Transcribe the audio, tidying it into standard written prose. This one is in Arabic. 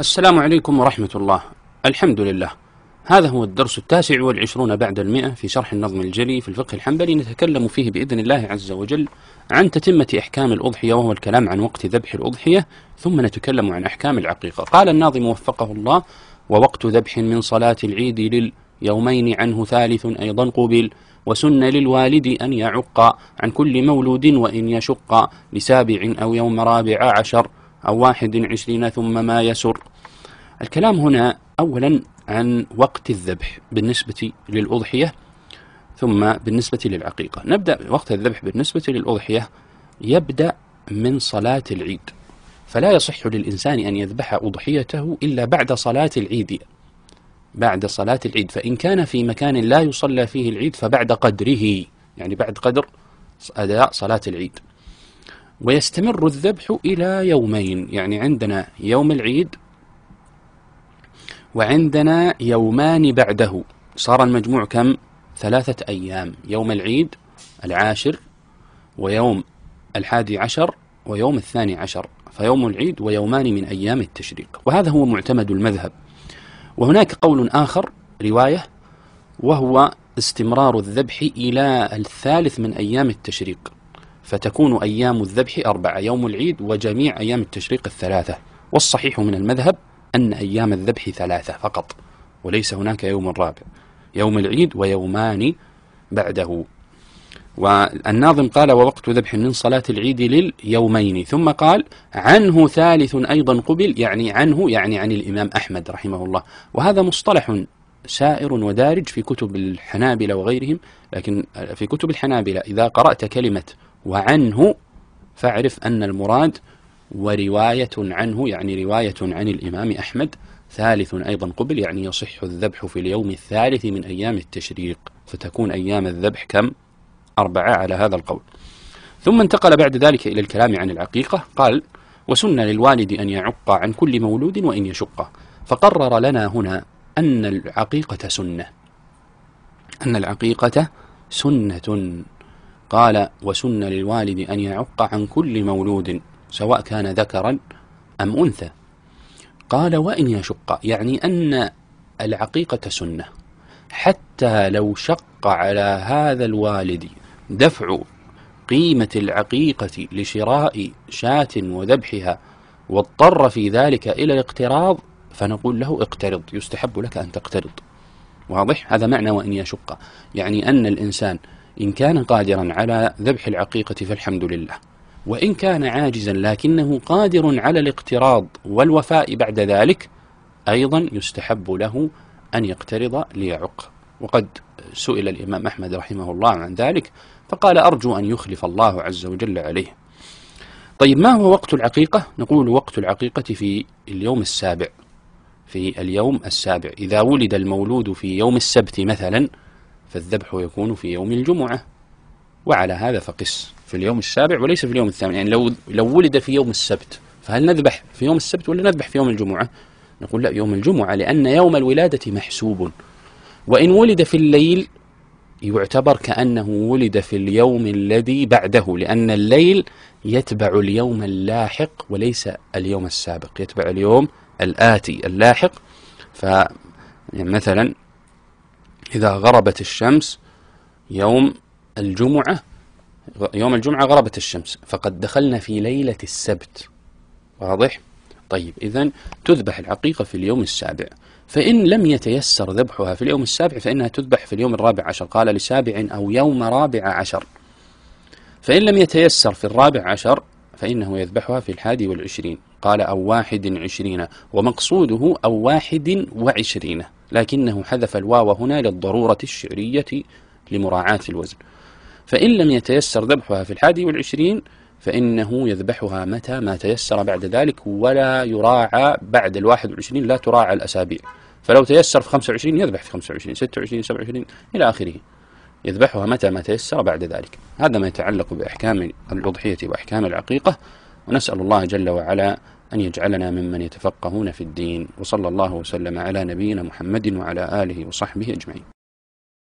السلام عليكم ورحمة الله. الحمد لله. هذا هو الدرس 29 بعد 100 في شرح النظم الجلي في الفقه الحنبلي، نتكلم فيه بإذن الله عز وجل عن تتمة أحكام الأضحية، وهو الكلام عن وقت ذبح الأضحية، ثم نتكلم عن أحكام العقيقة. قال الناظم وفقه الله: ووقت ذبح من صلاة العيد لليومين عنه ثالث أيضا قبل، وسن للوالد أن يعق عن كل مولود وإن يشق، لسابع أو يوم رابع عشر أو 21 ثم ما يسر. الكلام هنا أولا عن وقت الذبح بالنسبة للأضحية، ثم بالنسبة للعقيقة. نبدأ وقت الذبح بالنسبة للأضحية، يبدأ من صلاة العيد، فلا يصح للإنسان أن يذبح أضحيته إلا بعد صلاة العيد، بعد صلاة العيد. فإن كان في مكان لا يصلى فيه العيد فبعد قدره، يعني بعد قدر أداء صلاة العيد. ويستمر الذبح إلى يومين، يعني عندنا يوم العيد وعندنا يومان بعده، صار المجموع كم؟ 3 أيام: يوم العيد 10، ويوم 11، ويوم 12، فيوم العيد ويومان من أيام التشريق. وهذا هو معتمد المذهب. وهناك قول آخر رواية، وهو استمرار الذبح إلى 3 من أيام التشريق، فتكون أيام الذبح 4: يوم العيد وجميع أيام التشريق 3. والصحيح من المذهب أن أيام الذبح 3 فقط، وليس هناك يوم رابع: يوم العيد ويومان بعده. والناظم قال: ووقت ذبح من صلاة العيد لليومين، ثم قال: عنه ثالث أيضا قبل، يعني عنه يعني عن الإمام أحمد رحمه الله. وهذا مصطلح سائر ودارج في كتب الحنابلة وغيرهم، لكن في كتب الحنابلة إذا قرأت كلمة وعنه فاعرف أن المراد ورواية عنه، يعني رواية عن الإمام أحمد. ثالث أيضا قبل يعني يصح الذبح في اليوم الثالث من أيام التشريق، فتكون أيام الذبح كم؟ 4 على هذا القول. ثم انتقل بعد ذلك إلى الكلام عن العقيقة. قال: وسن للوالد أن يعق عن كل مولود وإن يشق. فقرر لنا هنا أن العقيقة سنة، أن العقيقة سنة. قال: وسن للوالد أن يعق عن كل مولود سواء كان ذكرا أم أنثى. قال: وإن يشق، يعني أن العقيقة سنة، حتى لو شق على هذا الوالد دفع قيمة العقيقة لشراء شاة وذبحها، واضطر في ذلك إلى الاقتراض، فنقول له اقترض، يستحب لك أن تقترض. واضح؟ هذا معنى وإن يشق، يعني أن الإنسان إن كان قادرا على ذبح العقيقة فالحمد لله، وإن كان عاجزا لكنه قادر على الاقتراض والوفاء بعد ذلك، أيضا يستحب له أن يقترض ليعق. وقد سئل الإمام أحمد رحمه الله عن ذلك فقال: أرجو أن يخلف الله عز وجل عليه. طيب، ما هو وقت العقيقة؟ نقول: وقت العقيقة في اليوم السابع، في اليوم السابع. إذا ولد المولود في يوم السبت مثلا فالذبح يكون في يوم الجمعة، وعلى هذا فقس في اليوم السابع وليس في اليوم الثامن. يعني لو ولد في يوم السبت فهل نذبح في يوم السبت ولا نذبح في يوم الجمعة؟ نقول: لا، يوم الجمعة، لأن يوم الولادة محسوب. وإن ولد في الليل يعتبر كأنه ولد في اليوم الذي بعده، لأن الليل يتبع اليوم اللاحق وليس اليوم السابق، يتبع اليوم الآتي اللاحق. فمثلا إذا غربت الشمس يوم الجمعة غربت الشمس، فقد دخلنا في ليلة السبت. واضح؟ طيب، إذن تذبح العقيقة في اليوم السابع. فإن لم يتيسر ذبحها في اليوم السابع فإنها تذبح في اليوم الرابع عشر. قال: لسابع أو يوم رابع عشر. فإن لم يتيسر في الرابع عشر فإنه يذبحها في 21. قال: أو 21، ومقصوده أو 21، لكنه حذف الواو هنا للضرورة الشعرية لمراعاة الوزن. فإن لم يتيسر ذبحها في 21 فإنه يذبحها متى ما تيسر بعد ذلك، ولا يراعى بعد 21، لا تراعى الأسابيع. فلو تيسر في 25 يذبح في 25، 26، 27 إلى آخره، يذبحها متى ما تيسر بعد ذلك. هذا ما يتعلق بأحكام الأضحية وأحكام العقيقة. ونسأل الله جل وعلا أن يجعلنا ممن يتفقهون في الدين. وصلى الله وسلم على نبينا محمد وعلى آله وصحبه أجمعين.